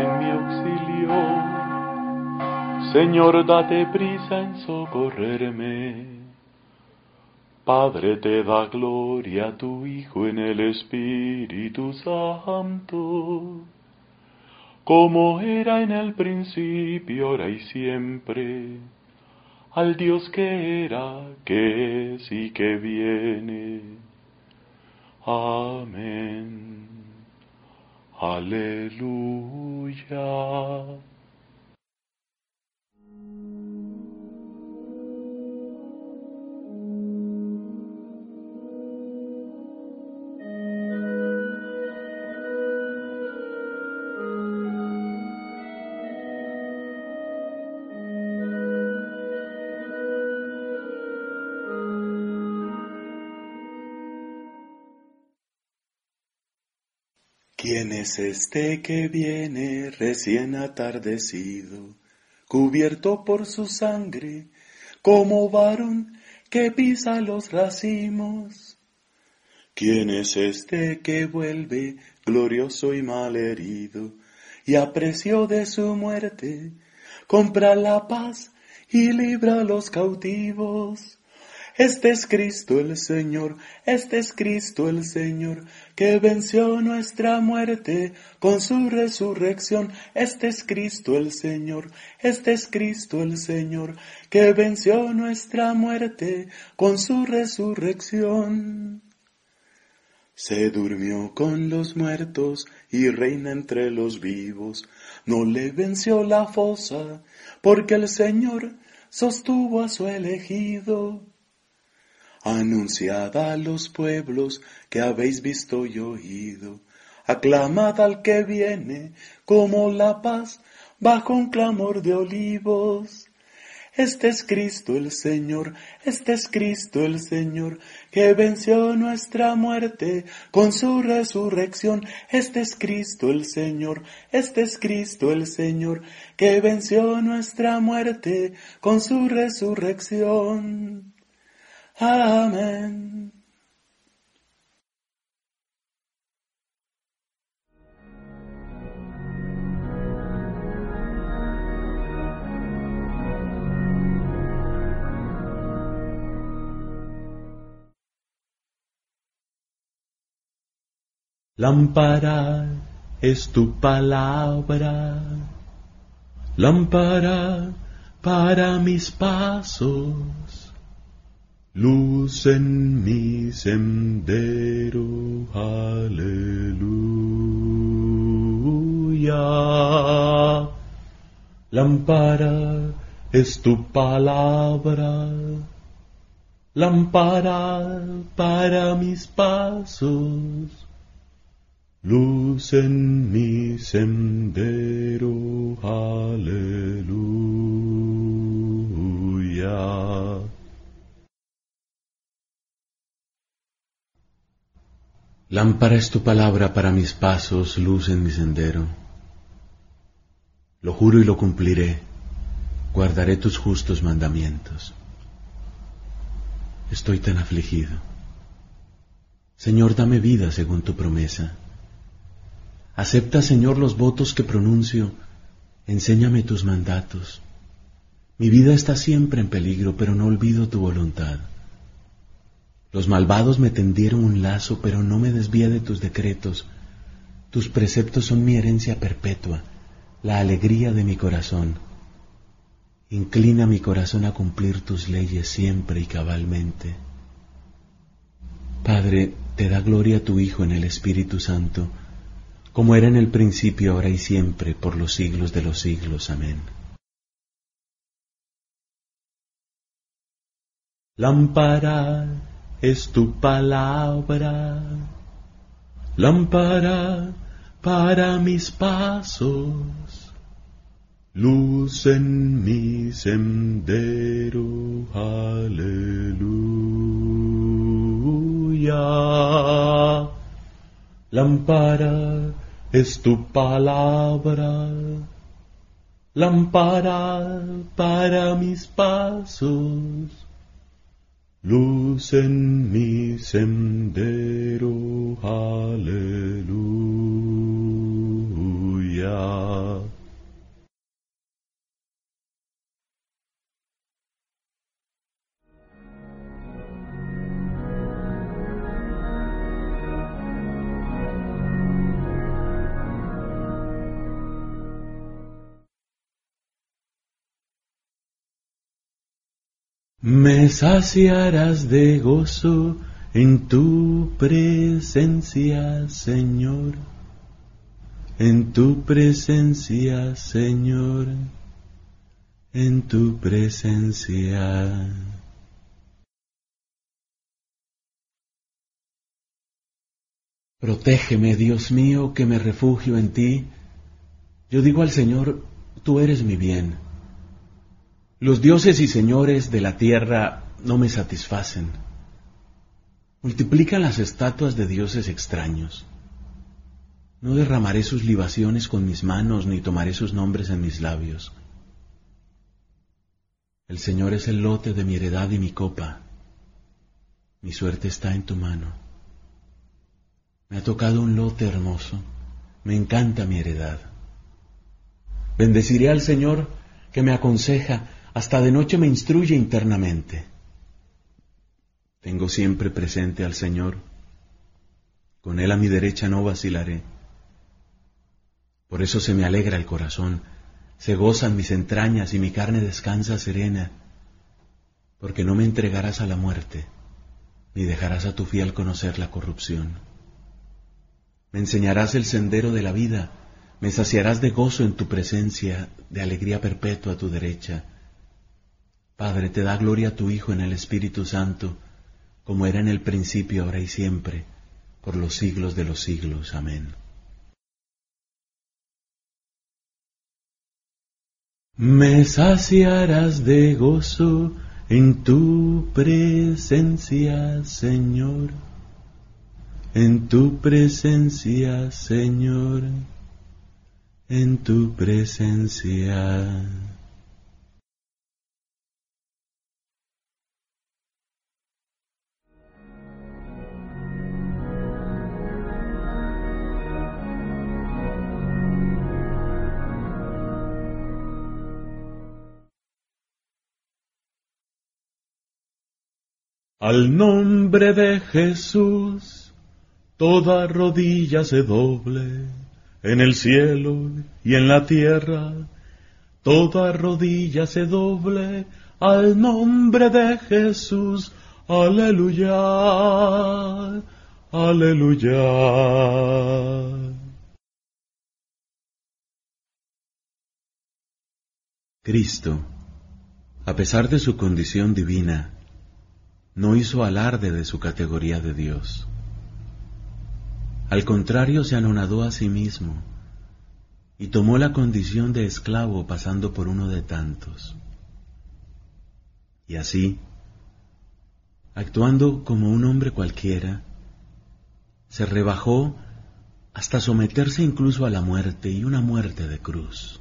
en mi auxilio. Señor, date prisa en socorrerme. Padre, te da gloria a tu Hijo en el Espíritu Santo, como era en el principio, ahora y siempre, al Dios que era, que es y que viene. Amén. Aleluya. ¿Quién es este que viene recién atardecido, cubierto por su sangre, como varón que pisa los racimos? ¿Quién es este que vuelve glorioso y malherido, y a precio de su muerte compra la paz y libra a los cautivos? Este es Cristo el Señor, este es Cristo el Señor, que venció nuestra muerte con su resurrección. Este es Cristo el Señor, este es Cristo el Señor, que venció nuestra muerte con su resurrección. Se durmió con los muertos y reina entre los vivos. No le venció la fosa, porque el Señor sostuvo a su elegido. Anunciad a los pueblos que habéis visto y oído. Aclamad al que viene como la paz bajo un clamor de olivos. Este es Cristo el Señor, este es Cristo el Señor, que venció nuestra muerte con su resurrección. Este es Cristo el Señor, este es Cristo el Señor, que venció nuestra muerte con su resurrección. Amén. Lámpara es tu palabra, lámpara para mis pasos, luz en mi sendero. Aleluya. Lámpara es tu palabra, lámpara para mis pasos, luz en mi sendero. Aleluya. Lámpara es tu palabra para mis pasos, luz en mi sendero. Lo juro y lo cumpliré, guardaré tus justos mandamientos. Estoy tan afligido. Señor, dame vida según tu promesa. Acepta, Señor, los votos que pronuncio, enséñame tus mandatos. Mi vida está siempre en peligro, pero no olvido tu voluntad. Los malvados me tendieron un lazo, pero no me desvía de tus decretos. Tus preceptos son mi herencia perpetua, la alegría de mi corazón. Inclina mi corazón a cumplir tus leyes siempre y cabalmente. Padre, te da gloria a tu Hijo en el Espíritu Santo, como era en el principio, ahora y siempre, por los siglos de los siglos. Amén. Lámpara es tu palabra, lámpara para mis pasos, luz en mi sendero. Aleluya. Lámpara es tu palabra, lámpara para mis pasos, luz en mi sendero. Aleluya. Me saciarás de gozo en tu presencia, Señor. En tu presencia, Señor. En tu presencia. Protégeme, Dios mío, que me refugio en ti. Yo digo al Señor, tú eres mi bien. Los dioses y señores de la tierra no me satisfacen. Multiplican las estatuas de dioses extraños. No derramaré sus libaciones con mis manos, ni tomaré sus nombres en mis labios. El Señor es el lote de mi heredad y mi copa. Mi suerte está en tu mano. Me ha tocado un lote hermoso. Me encanta mi heredad. Bendeciré al Señor que me aconseja, hasta de noche me instruye internamente. Tengo siempre presente al Señor. Con Él a mi derecha no vacilaré. Por eso se me alegra el corazón, se gozan mis entrañas y mi carne descansa serena, porque no me entregarás a la muerte, ni dejarás a tu fiel conocer la corrupción. Me enseñarás el sendero de la vida, me saciarás de gozo en tu presencia, de alegría perpetua a tu derecha. Padre, te da gloria a tu Hijo en el Espíritu Santo, como era en el principio, ahora y siempre, por los siglos de los siglos. Amén. Me saciarás de gozo en tu presencia, Señor. En tu presencia, Señor. En tu presencia. Al nombre de Jesús, toda rodilla se doble, en el cielo y en la tierra, toda rodilla se doble, al nombre de Jesús, aleluya, aleluya. Cristo, a pesar de su condición divina, no hizo alarde de su categoría de Dios. Al contrario, se anonadó a sí mismo y tomó la condición de esclavo pasando por uno de tantos. Y así, actuando como un hombre cualquiera, se rebajó hasta someterse incluso a la muerte y una muerte de cruz.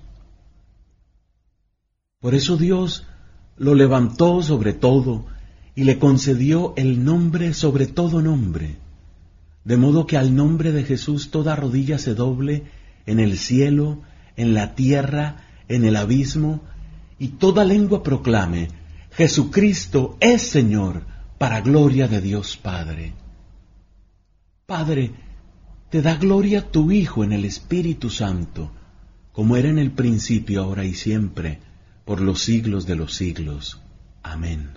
Por eso Dios lo levantó sobre todo y le concedió el nombre sobre todo nombre, de modo que al nombre de Jesús toda rodilla se doble en el cielo, en la tierra, en el abismo, y toda lengua proclame: Jesucristo es Señor, para gloria de Dios Padre. Padre, te da gloria tu Hijo en el Espíritu Santo, como era en el principio, ahora y siempre, por los siglos de los siglos. Amén.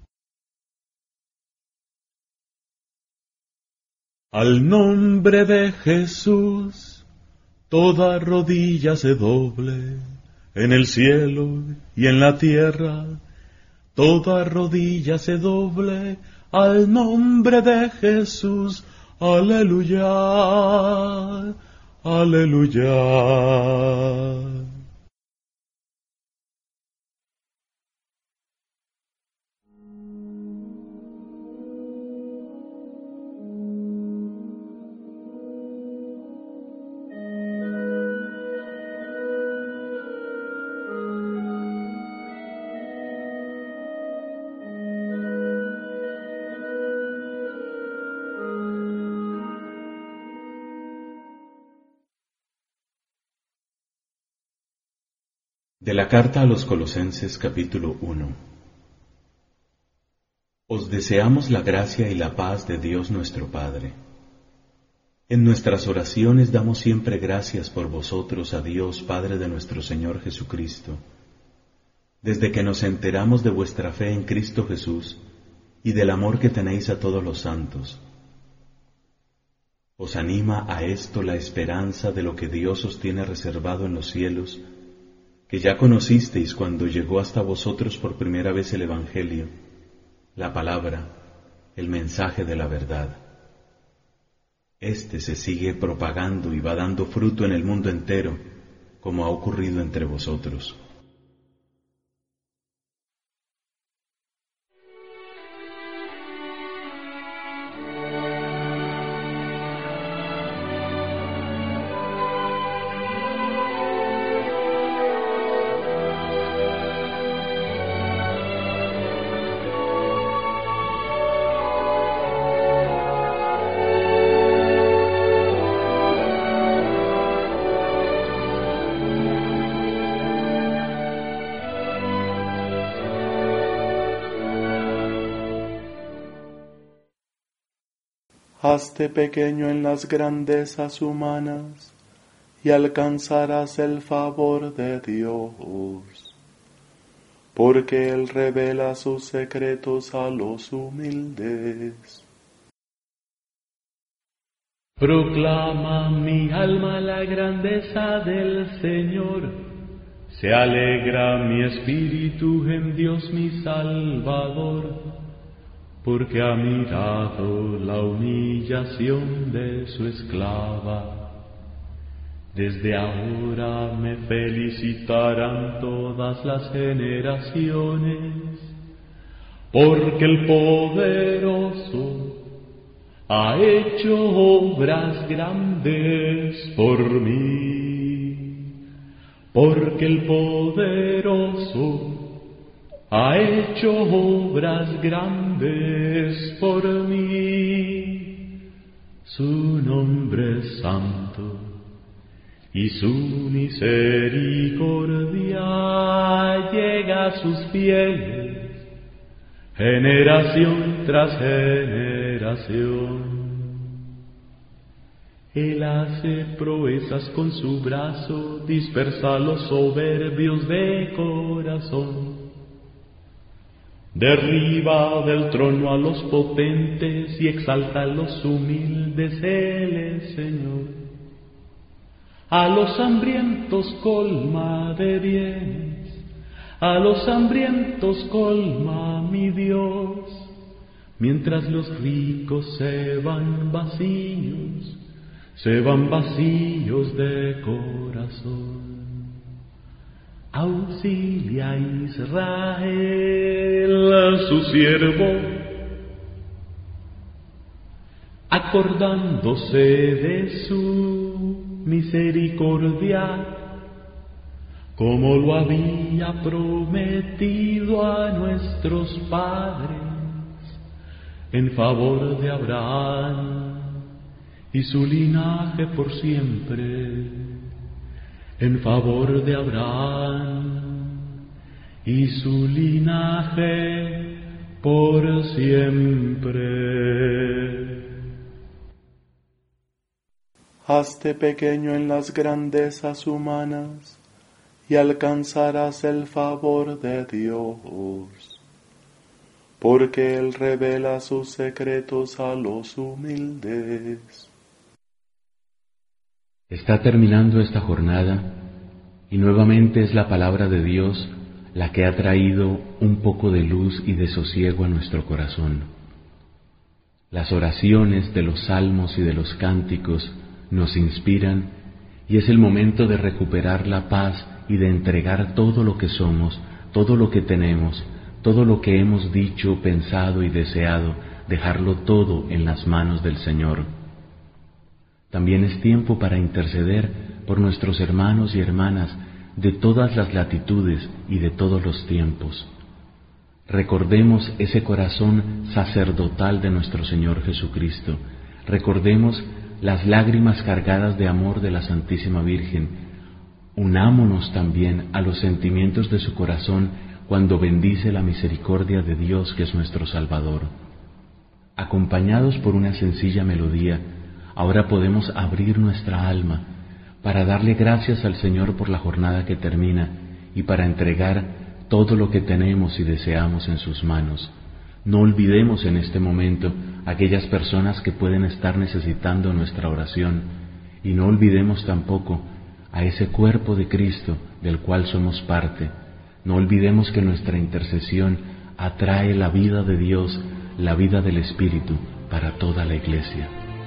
Al nombre de Jesús, toda rodilla se doble, en el cielo y en la tierra, toda rodilla se doble, al nombre de Jesús, aleluya, aleluya. De la carta a los Colosenses, capítulo 1. Os deseamos la gracia y la paz de Dios nuestro Padre. En nuestras oraciones damos siempre gracias por vosotros a Dios, Padre de nuestro Señor Jesucristo, desde que nos enteramos de vuestra fe en Cristo Jesús y del amor que tenéis a todos los santos. Os anima a esto la esperanza de lo que Dios os tiene reservado en los cielos, que ya conocisteis cuando llegó hasta vosotros por primera vez el Evangelio, la palabra, el mensaje de la verdad. Este se sigue propagando y va dando fruto en el mundo entero, como ha ocurrido entre vosotros. Hazte pequeño en las grandezas humanas y alcanzarás el favor de Dios, porque Él revela sus secretos a los humildes. Proclama mi alma la grandeza del Señor, se alegra mi espíritu en Dios mi Salvador, porque ha mirado la humillación de su esclava. Desde ahora me felicitarán todas las generaciones, porque el poderoso ha hecho obras grandes por mí, porque el poderoso ha hecho obras grandes por mí. Su nombre es santo y su misericordia llega a sus fieles, generación tras generación. Él hace proezas con su brazo, dispersa a los soberbios de corazón. Derriba del trono a los potentes y exalta a los humildes, Él es Señor. A los hambrientos colma de bienes, a los hambrientos colma mi Dios, mientras los ricos se van vacíos de corazón. Auxilia a Israel, su siervo, acordándose de su misericordia, como lo había prometido a nuestros padres, en favor de Abraham y su linaje por siempre. En favor de Abraham y su linaje por siempre. Hazte pequeño en las grandezas humanas y alcanzarás el favor de Dios, porque Él revela sus secretos a los humildes. Está terminando esta jornada y nuevamente es la palabra de Dios la que ha traído un poco de luz y de sosiego a nuestro corazón. Las oraciones de los salmos y de los cánticos nos inspiran y es el momento de recuperar la paz y de entregar todo lo que somos, todo lo que tenemos, todo lo que hemos dicho, pensado y deseado, dejarlo todo en las manos del Señor. También es tiempo para interceder por nuestros hermanos y hermanas de todas las latitudes y de todos los tiempos. Recordemos ese corazón sacerdotal de nuestro Señor Jesucristo. Recordemos las lágrimas cargadas de amor de la Santísima Virgen. Unámonos también a los sentimientos de su corazón cuando bendice la misericordia de Dios que es nuestro Salvador. Acompañados por una sencilla melodía, ahora podemos abrir nuestra alma para darle gracias al Señor por la jornada que termina y para entregar todo lo que tenemos y deseamos en sus manos. No olvidemos en este momento aquellas personas que pueden estar necesitando nuestra oración, y no olvidemos tampoco a ese cuerpo de Cristo del cual somos parte. No olvidemos que nuestra intercesión atrae la vida de Dios, la vida del Espíritu para toda la Iglesia.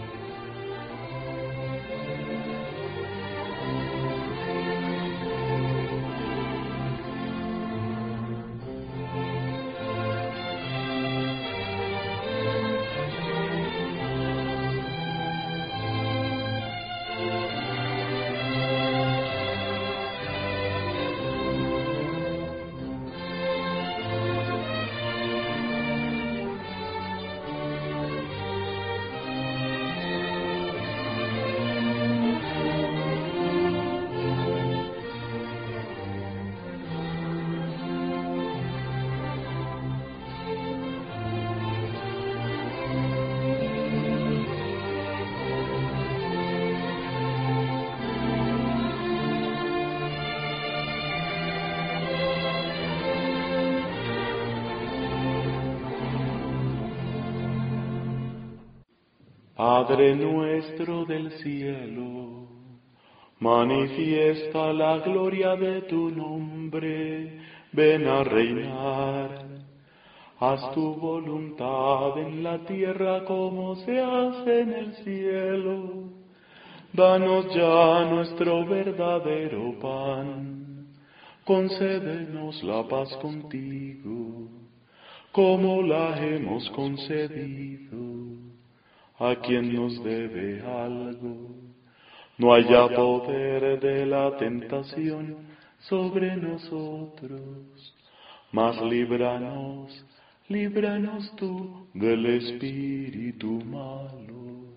Padre nuestro del cielo, manifiesta la gloria de tu nombre, ven a reinar. Haz tu voluntad en la tierra como se hace en el cielo. Danos ya nuestro verdadero pan, concédenos la paz contigo, como la hemos concedido a quien nos debe algo. No haya poder de la tentación sobre nosotros, mas líbranos tú del espíritu malo.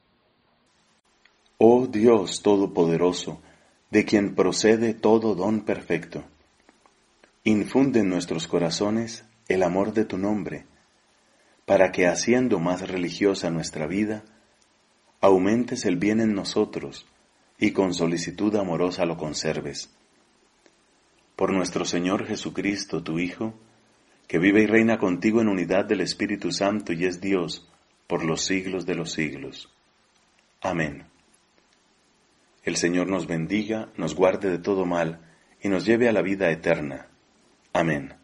Oh Dios Todopoderoso, de quien procede todo don perfecto, infunde en nuestros corazones el amor de tu nombre, para que, haciendo más religiosa nuestra vida, aumentes el bien en nosotros y con solicitud amorosa lo conserves. Por nuestro Señor Jesucristo, tu Hijo, que vive y reina contigo en unidad del Espíritu Santo y es Dios por los siglos de los siglos. Amén. El Señor nos bendiga, nos guarde de todo mal y nos lleve a la vida eterna. Amén.